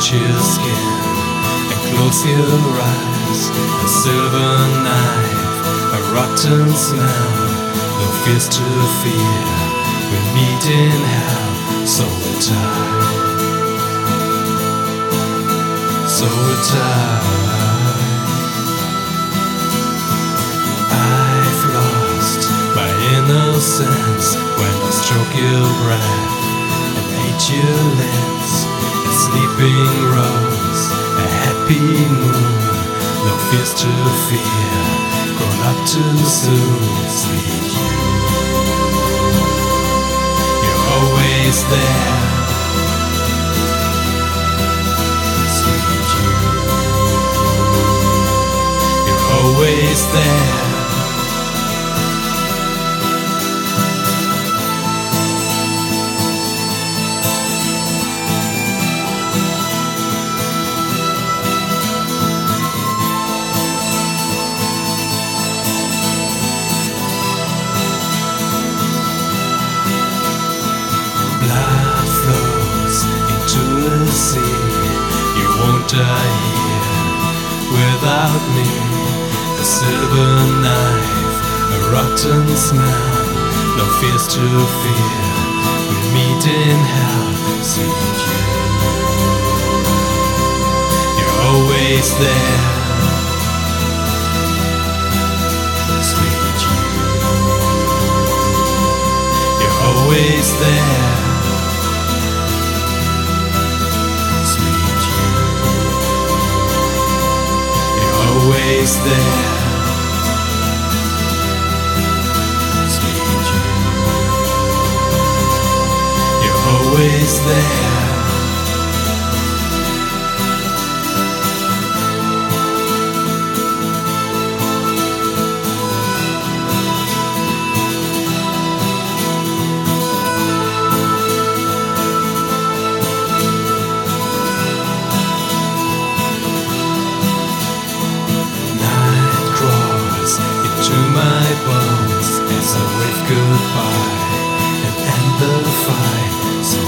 touch your skin and close your eyes. A silver knife, a rotten smell, no fears to fear. We meet in hell, so we'll die. So we'll die. I've lost my innocence when I stroke your breath and ate your lips. A sleeping rose, a happy moon, no fears to fear, grown up too soon. Sweet you, you're always there. Sweet you, you're always there. Blood flows into the sea. You won't die here without me. A silver knife, a rotten smell, no fears to fear. We meet in hell, sweet you. You're always there. Sweet you, you're always there. Always there. Sweet you, you're always there. To my bones as I wave goodbye and end the fight. So